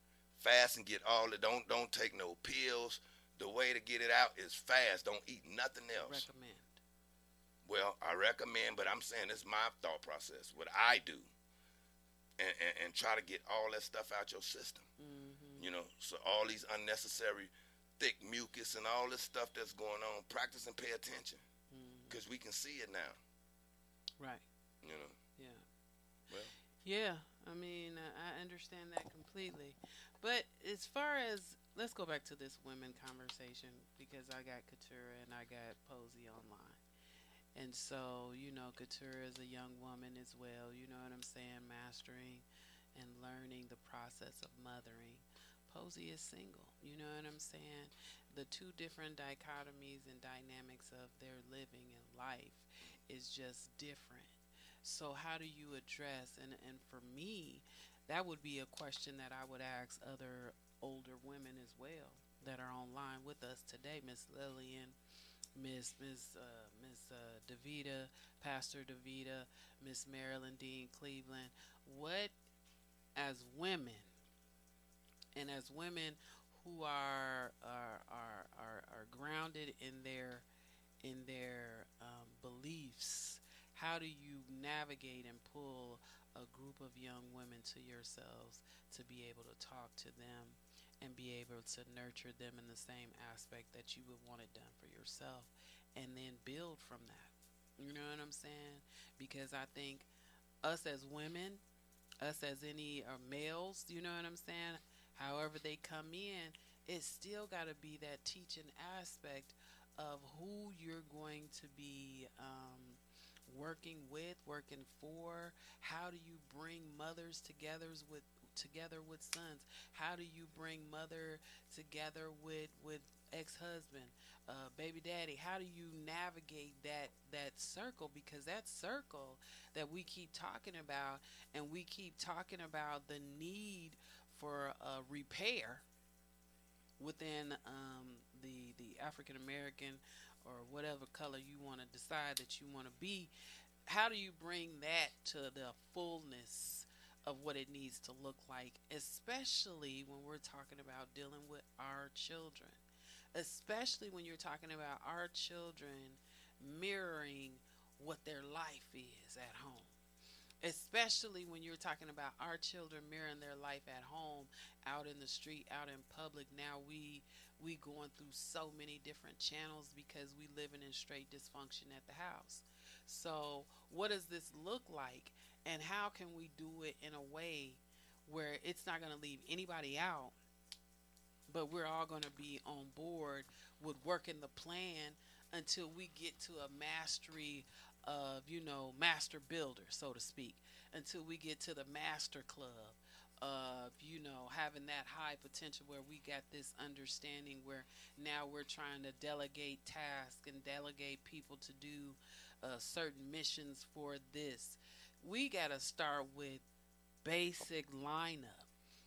fast and get all the, don't take no pills. The way to get it out is fast. Don't eat nothing else. Recommend. Well, I recommend, but I'm saying it's my thought process, what I do, and try to get all that stuff out your system. Mm-hmm. You know, so all these unnecessary thick mucus and all this stuff that's going on, practice and pay attention, because we can see it now. Right. You know. Yeah. Well. Yeah. I mean, I understand that completely. But as far as, let's go back to this women conversation, because I got Keturah and I got Posey online. And so, you know, Keturah is a young woman as well, you know what I'm saying, mastering and learning the process of mothering. Posey is single, you know what I'm saying? The two different dichotomies and dynamics of their living and life is just different. So how do you address, and for me, that would be a question that I would ask other older women as well that are online with us today, Miss Lillian, Miss Davita, Pastor Davita, Miss Marilyn Dean Cleveland. What, as women, and as women who are grounded in their beliefs, how do you navigate and pull a group of young women to yourselves to be able to talk to them and be able to nurture them in the same aspect that you would want it done for yourself, and then build from that? You know what I'm saying? Because I think us as women, us as any males, you know what I'm saying, however they come in, it's still got to be that teaching aspect of who you're going to be working with, working for. How do you bring mothers together with sons? How do you bring mother together with ex-husband, baby daddy? How do you navigate that circle? Because that circle that we keep talking about, and we keep talking about the need for repair within the African American or whatever color you want to decide that you want to be. How do you bring that to the fullness of what it needs to look like, especially when we're talking about dealing with our children, especially when you're talking about our children mirroring what their life is at home, especially when you're talking about our children mirroring their life at home, out in the street, out in public. Now we going through so many different channels because we living in straight dysfunction at the house. So what does this look like, and how can we do it in a way where it's not going to leave anybody out, but we're all going to be on board with working the plan until we get to a mastery of, you know, master builder, so to speak, until we get to the master club of, you know, having that high potential where we got this understanding where now we're trying to delegate tasks and delegate people to do certain missions for this. We got to start with basic lineup.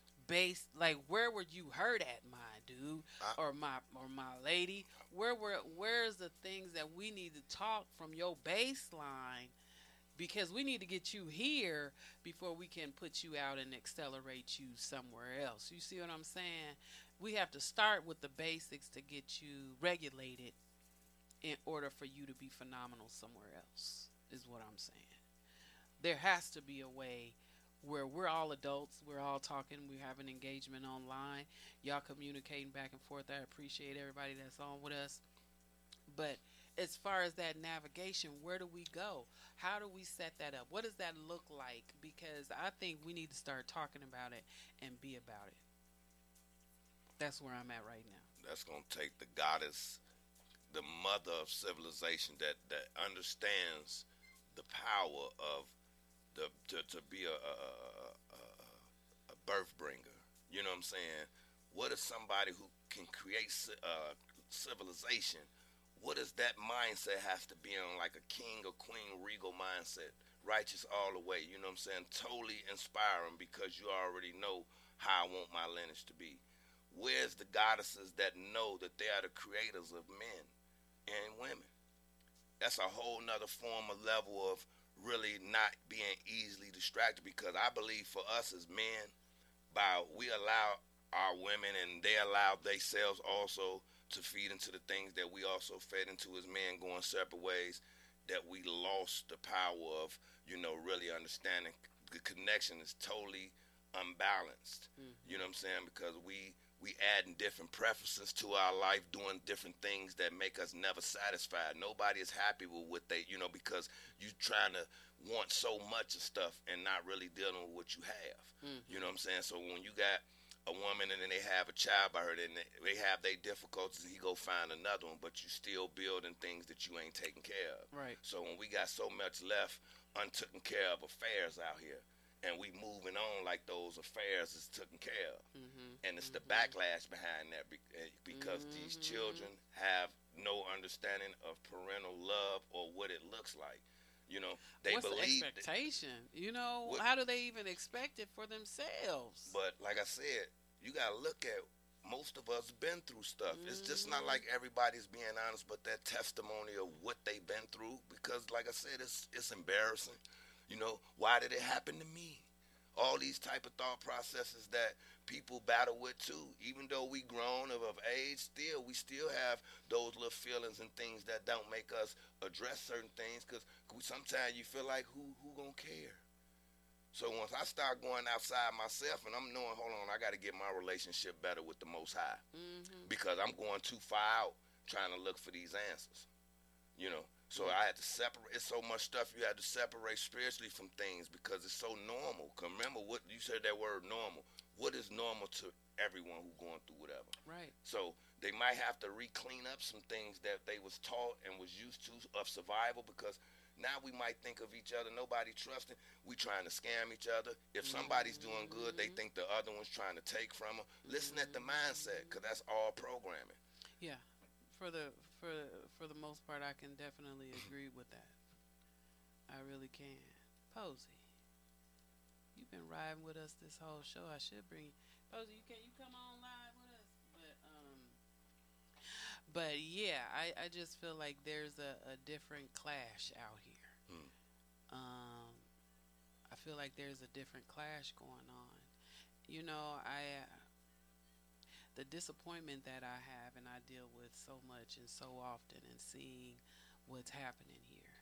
Like, where were you hurt at, my dude, or my lady? Where's the things that we need to talk from your baseline, because we need to get you here before we can put you out and accelerate you somewhere else. You see what I'm saying? We have to start with the basics to get you regulated in order for you to be phenomenal somewhere else, is what I'm saying. There has to be a way where we're all adults, we're all talking, we're having engagement online, y'all communicating back and forth. I appreciate everybody that's on with us. But as far as that navigation, where do we go? How do we set that up? What does that look like? Because I think we need to start talking about it and be about it. That's where I'm at right now. That's going to take the goddess, the mother of civilization that understands the power of to be a birth bringer. You know what I'm saying? What is somebody who can create civilization? What is that mindset has to be on, like a king or queen regal mindset, righteous all the way, you know what I'm saying? Totally inspiring, because you already know how I want my lineage to be. Where's the goddesses that know that they are the creators of men and women? That's a whole nother form of level of really not being easily distracted, because I believe for us as men, we allow our women, and they allowed themselves also to feed into the things that we also fed into as men, going separate ways, that we lost the power of, really understanding the connection is totally unbalanced. You know what I'm saying? Because we adding different preferences to our life, doing different things that make us never satisfied. Nobody is happy with what they, because you trying to want so much of stuff and not really dealing with what you have. You know what I'm saying? So when you got a woman and then they have a child by her, then they have their difficulties, and he go find another one, but you still building things that you ain't taking care of. Right. So when we got so much left untaken care of affairs out here, and we moving on like those affairs is taken care of, and it's the backlash behind that because these children have no understanding of parental love or what it looks like. They What's believe the expectation? How do they even expect it for themselves? But like I said, you got to look at, most of us been through stuff. It's just not like everybody's being honest, but that testimony of what they've been through. Because like I said, it's embarrassing. Why did it happen to me? All these type of thought processes that people battle with too. Even though we grown of age, we still have those little feelings and things that don't make us address certain things. Because sometimes you feel like who gonna care? So once I start going outside myself and I'm knowing, hold on, I got to get my relationship better with the Most High, because I'm going too far out trying to look for these answers. So I had to separate. It's so much stuff you had to separate spiritually from things because it's so normal. Cause remember what you said, that word normal. What is normal to everyone who's going through whatever? Right. So they might have to re-clean up some things that they was taught and was used to of survival, because now we might think of each other, nobody trusting. We trying to scam each other. If somebody's doing good, they think the other one's trying to take from them. Listen at the mindset, because that's all programming. Yeah. For the most part, I can definitely agree with that. I really can. Posey, you've been riding with us this whole show. I should bring Posey. You come on live with us, but yeah, I just feel like there's a different clash out here. I feel like there's a different clash going on. The disappointment that I have and I deal with so much and so often, and seeing what's happening here,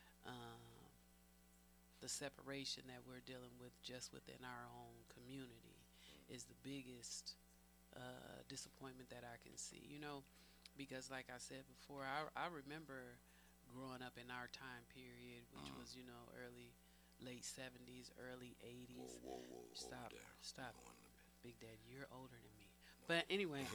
the separation that we're dealing with just within our own community is the biggest disappointment that I can see. Because like I said before, I remember growing up in our time period, which was late 70s, early 80s. Whoa. Stop. Big Daddy, you're older than me. But anyway,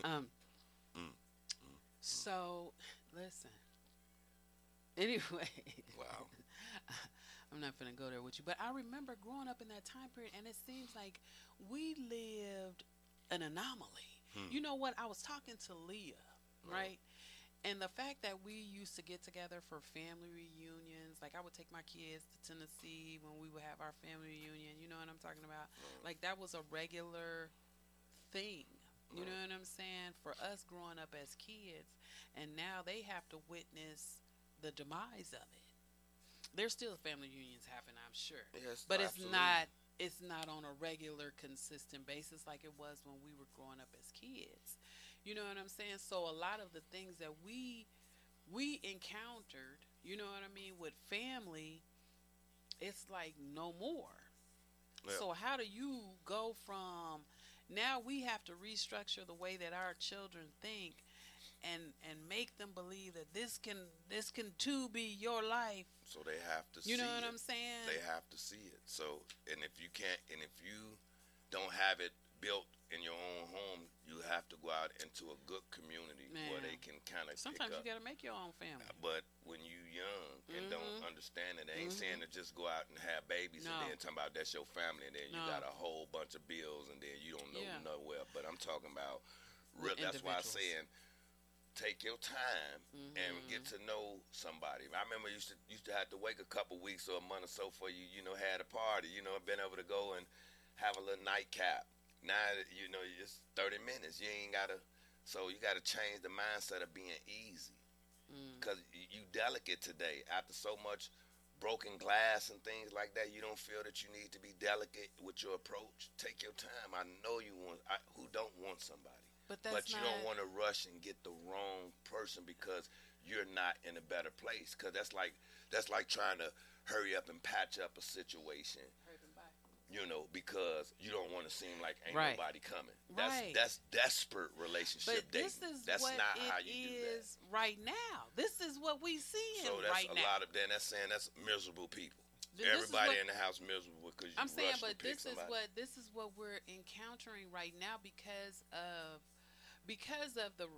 so listen. Anyway, wow. I'm not gonna go there with you, but I remember growing up in that time period, and it seems like we lived an anomaly. You know what? I was talking to Leah, right? And the fact that we used to get together for family reunions, like I would take my kids to Tennessee when we would have our family reunion. You know what I'm talking about? Like that was a regular thing. You know what I'm saying? For us growing up as kids, and now they have to witness the demise of it. There's still family reunions happen, I'm sure. Yes, but absolutely. it's not on a regular, consistent basis like it was when we were growing up as kids. You know what I'm saying? So a lot of the things that we encountered, you know what I mean, with family, it's like no more. Yeah. So how do you go from now we have to restructure the way that our children think and make them believe that this can too be your life. So they have to see it. You know what I'm saying? They have to see it. So, and if you can't, and if you don't have it built in your own home, you have to go out into a good community where they can kind of sometimes pick up. You got to make your own family. But when you young and don't understand it, they ain't saying to just go out and have babies and then talking about that's your family, and then you got a whole bunch of bills and then you don't know nowhere. But I'm talking about real. That's why I'm saying take your time and get to know somebody. I remember used to have to wait a couple weeks or a month or so for you had a party. Been able to go and have a little nightcap. Now it's 30 minutes. You ain't gotta. So you gotta change the mindset of being easy, because you delicate today after so much broken glass and things like that, you don't feel that you need to be delicate with your approach. Take your time. I know you want. Who don't want somebody? But you don't want to rush and get the wrong person because you're not in a better place. Because that's like trying to hurry up and patch up a situation. Because you don't want to seem like ain't nobody coming. That's desperate relationship dating. That's not how you do that. Right now. This is what we see right now. So that's a lot of that's saying that's miserable people. Everybody in the house miserable because you rush to pick somebody. This is what we're encountering right now because of the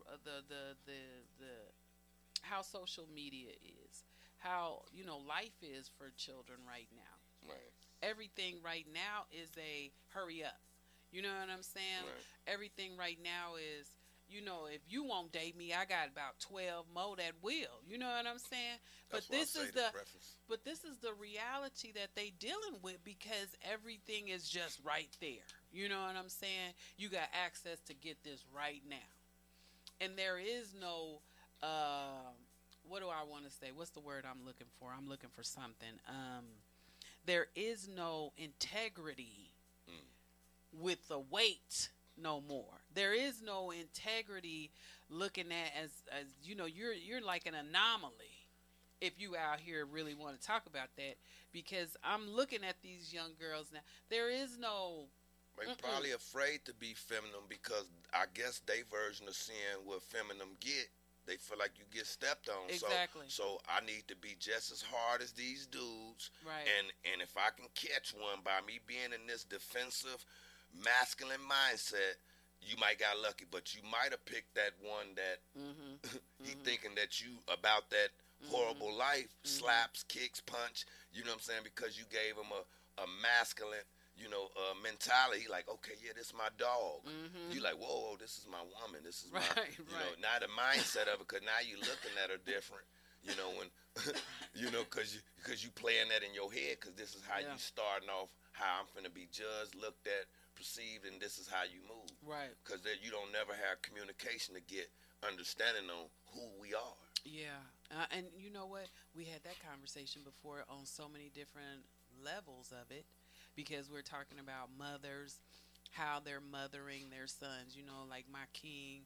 how social media is, how life is for children right now. Right. Everything right now is a hurry up. You know what I'm saying? Right. Everything right now is, if you won't date me, I got about 12 more that will. You know what I'm saying? That's but this is the reality that they dealing with because everything is just right there. You know what I'm saying? You got access to get this right now. And there is no what do I want to say? What's the word I'm looking for? I'm looking for something. There is no integrity with the weight no more. There is no integrity looking at as you're like an anomaly if you out here really want to talk about that because I'm looking at these young girls now. There is no They're probably afraid to be feminine because I guess they version of seeing what feminine get. They feel like you get stepped on. Exactly. So I need to be just as hard as these dudes. Right. And if I can catch one by me being in this defensive, masculine mindset, you might got lucky. But you might have picked that one that he thinking that you about that horrible life, slaps, kicks, punch. You know what I'm saying? Because you gave him a masculine mentality, like, okay, yeah, this is my dog. You like, whoa, this is my woman. This is my, not the mindset of it, because now you looking at her different, when, because you playing that in your head, because this is how you starting off, how I'm finna be judged, looked at, perceived, and this is how you move. Right. Because you don't never have communication to get understanding on who we are. Yeah. And you know what? We had that conversation before on so many different levels of it. Because we're talking about mothers, how they're mothering their sons. Like my king,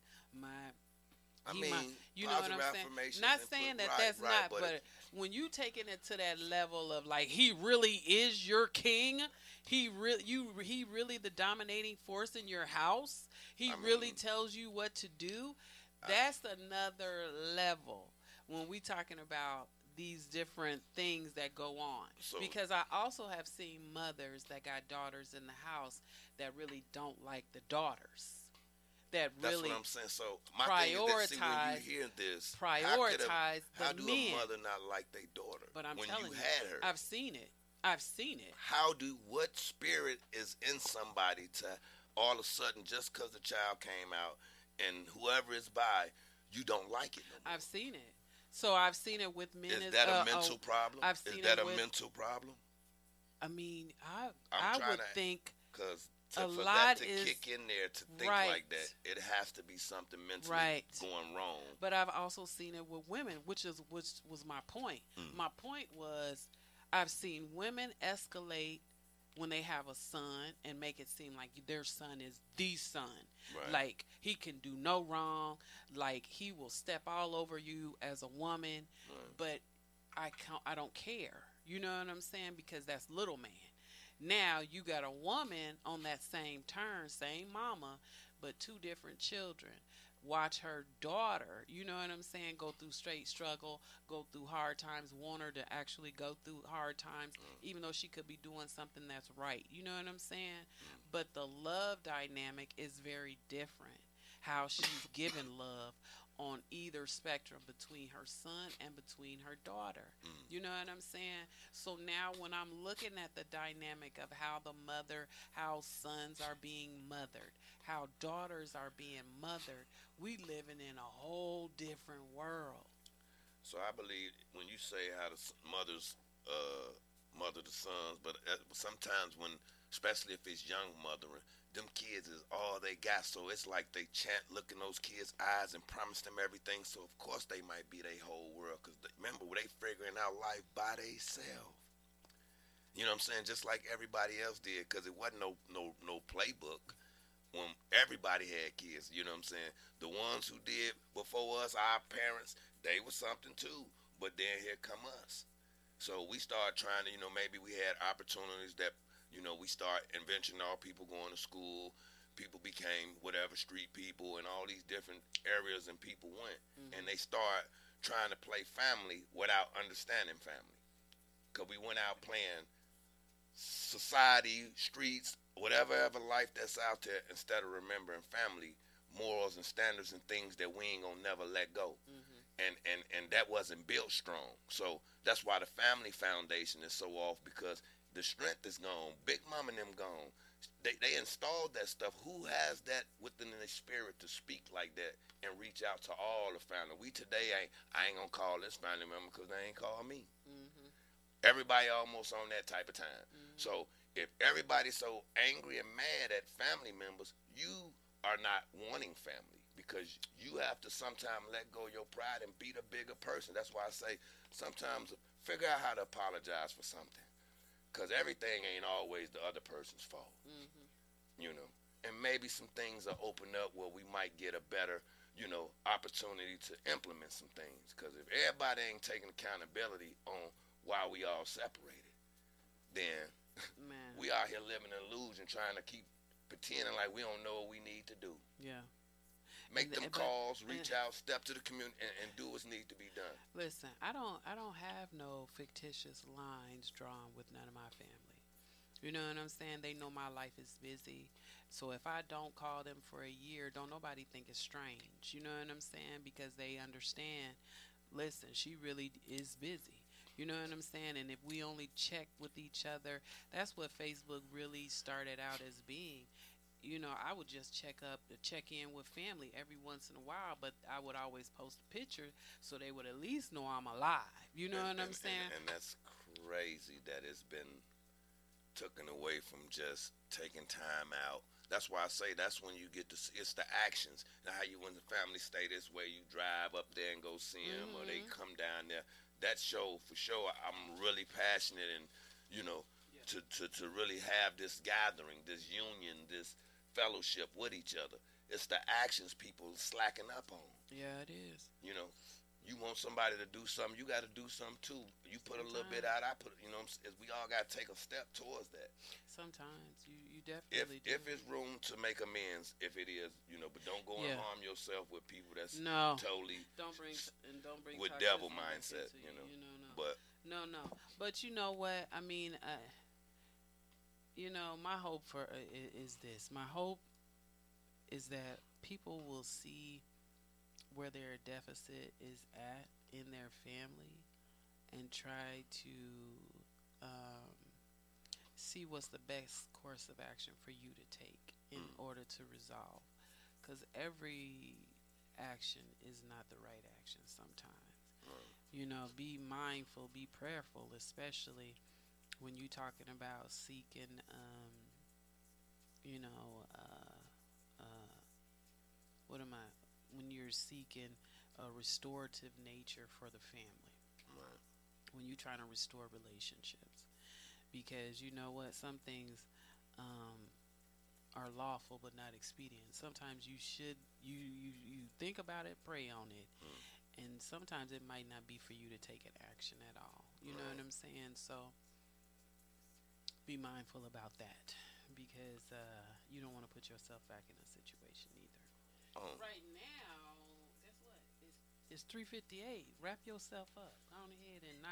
you know what I'm saying? Not saying that that's not, but when you taking it to that level of like he really is your king, he really the dominating force in your house. He really tells you what to do. That's another level when we talking about these different things that go on. Because I also have seen mothers that got daughters in the house that really don't like the daughters. That's what I'm saying. So my thing is that, when you hear this, how do men. A mother not like their daughter? But I'm when telling you had her, I've seen it. What spirit is in somebody to all of a sudden, just because the child came out and whoever is by, you don't like it no more? I've seen it. So I've seen it with men. Is that a mental problem? Is that a mental problem? I mean, I would think because for that to kick in there to think like that, it has to be something mentally going wrong. But I've also seen it with women, which was my point. My point was I've seen women escalate when they have a son and make it seem like their son is the son. Right. Like he can do no wrong. Like he will step all over you as a woman. Right. But I don't care. You know what I'm saying? Because that's little man. Now you got a woman on that same turn, same mama, but two different children. Watch her daughter, you know what I'm saying, go through straight struggle, go through hard times, want her to actually go through hard times, even though she could be doing something that's right. You know what I'm saying? But the love dynamic is very different. How she's given love on either spectrum between her son and between her daughter. You know what I'm saying? So now when I'm looking at the dynamic of how how sons are being mothered, how daughters are being mothered, we living in a whole different world. So I believe when you say how the mothers mother the sons, but sometimes when, especially if it's young mothering, them kids is all they got. So it's like they chant, look in those kids' eyes and promise them everything. So of course they might be their whole world. Because remember, they figuring out life by themselves. You know what I'm saying? Just like everybody else did. Because it wasn't no playbook when everybody had kids. You know what I'm saying? The ones who did before us, our parents, they were something too. But then here come us. So we started trying to, maybe we had opportunities that, we start inventing all people going to school. People became whatever, street people, and all these different areas, and people went. And they start trying to play family without understanding family. Because we went out playing society, streets, whatever life that's out there, instead of remembering family, morals and standards and things that we ain't gonna never let go. And that wasn't built strong. So that's why the family foundation is so off, because the strength is gone. Big Mama and them gone. They installed that stuff. Who has that within their spirit to speak like that and reach out to all the family? We today, I ain't gonna call this family member because they ain't called me. Everybody almost on that type of time. So if everybody's so angry and mad at family members, you are not wanting family, because you have to sometimes let go of your pride and be the bigger person. That's why I say sometimes figure out how to apologize for something. Because everything ain't always the other person's fault. And maybe some things are open up where we might get a better, opportunity to implement some things. Because if everybody ain't taking accountability on why we all separated, then we out here living an illusion, trying to keep pretending like we don't know what we need to do. Yeah. Make them calls, reach out, step to the community, and do what's need to be done. Listen, I don't have no fictitious lines drawn with none of my family. You know what I'm saying? They know my life is busy. So if I don't call them for a year, don't nobody think it's strange. You know what I'm saying? Because they understand, listen, she really is busy. You know what I'm saying? And if we only check with each other, that's what Facebook really started out as being. I would just check in with family every once in a while, but I would always post a picture so they would at least know I'm alive. You know what I'm saying? And that's crazy that it's been taken away from just taking time out. That's why I say that's when you get to see, it's the actions. Now, how you, when the family stay this way, you drive up there and go see them, or they come down there. That show, for sure, I'm really passionate and, to really have this gathering, this union, this fellowship with each other. It's the actions people slacking up on. Yeah, it is. You want somebody to do something, you got to do something too. You put a little bit out, I put, we all got to take a step towards that. Sometimes you definitely do. If it's room to make amends, if it is, but don't go and harm yourself with people that's totally don't bring with devil mindset. But no. But you know what? I mean, my hope is this. My hope is that people will see where their deficit is at in their family and try to see what's the best course of action for you to take in order to resolve. Because every action is not the right action sometimes. Be mindful, be prayerful, especially when you're talking about seeking, when you're seeking a restorative nature for the family. Right. When you're trying to restore relationships. Because you know what? Some things are lawful but not expedient. Sometimes you should, you think about it, pray on it. And sometimes it might not be for you to take an action at all. You know what I'm saying? So be mindful about that, because you don't want to put yourself back in a situation either. Right now, guess what? It's 3:58. Wrap yourself up. Go on ahead and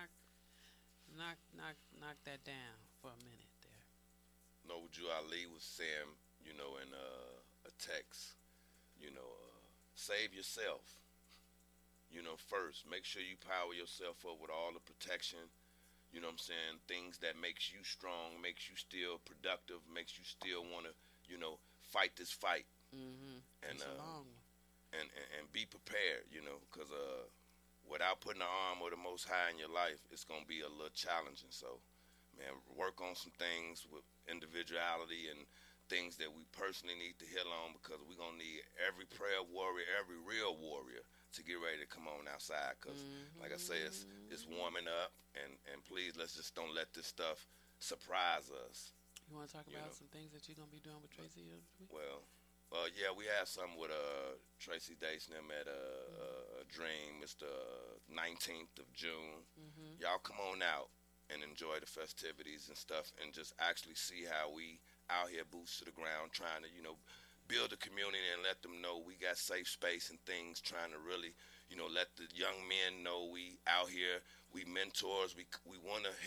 knock that down for a minute there. Noble Ali was saying, in a text, save yourself. First, make sure you power yourself up with all the protection. You know what I'm saying? Things that makes you strong, makes you still productive, makes you still want to, fight this fight. And it's a long one. And be prepared, because without putting the arm of the Most High in your life, it's gonna be a little challenging. So, man, work on some things with individuality and things that we personally need to heal on, because we're going to need every prayer warrior, every real warrior to get ready to come on outside, because like I say, it's warming up, and please, let's just don't let this stuff surprise us. You want to talk about some things that you're going to be doing with Tracy? Well, yeah, we have some with Tracy Dates and them at Dream. It's the 19th of June. Y'all come on out and enjoy the festivities and stuff, and just actually see how we out here boots to the ground trying to, build a community and let them know we got safe space and things, trying to really, let the young men know we out here, we mentors, we want to